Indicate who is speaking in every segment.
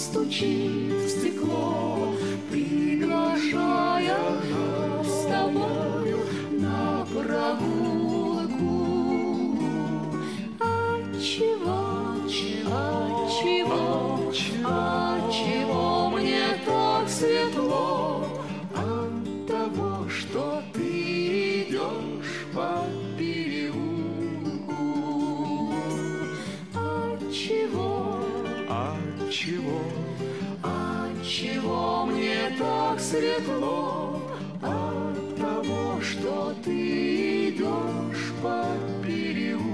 Speaker 1: стучит в стекло, приглашая нас с тобою на прогулку. Отчего мне так светло? От того, что ты идешь по переулку. Отчего мне так светло? От того, что ты идешь по переулку.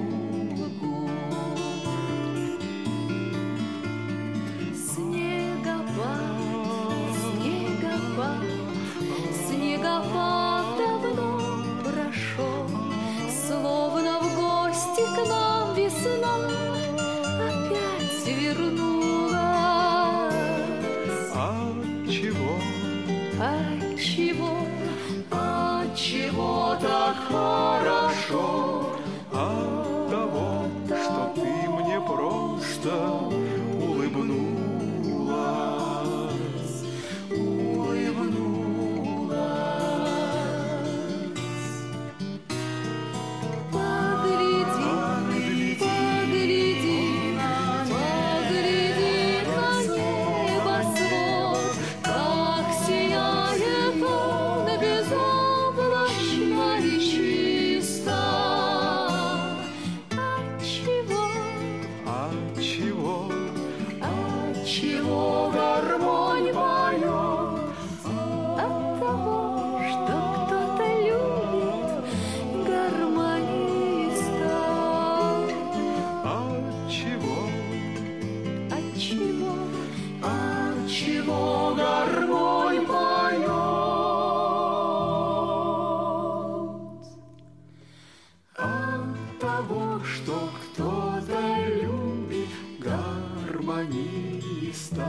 Speaker 2: Снегопад давно прошел, словно в гости к нам весна опять вернулась.
Speaker 1: Отчего так хорошо?
Speaker 3: От того, что ты мне просто улыбнулась.
Speaker 1: Отчего гармонь поет?
Speaker 2: От того, что кто-то любит гармониста.
Speaker 1: Отчего гармонь поет? От того, что кто-то любит гармониста.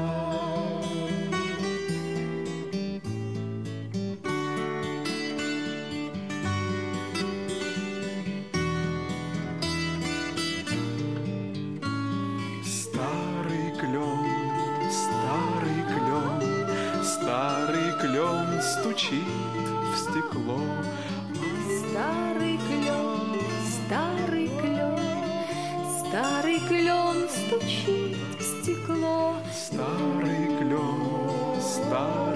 Speaker 3: Старый клен стучит в стекло.
Speaker 2: Старый клен стучит в стекло.
Speaker 3: Старый клен, старый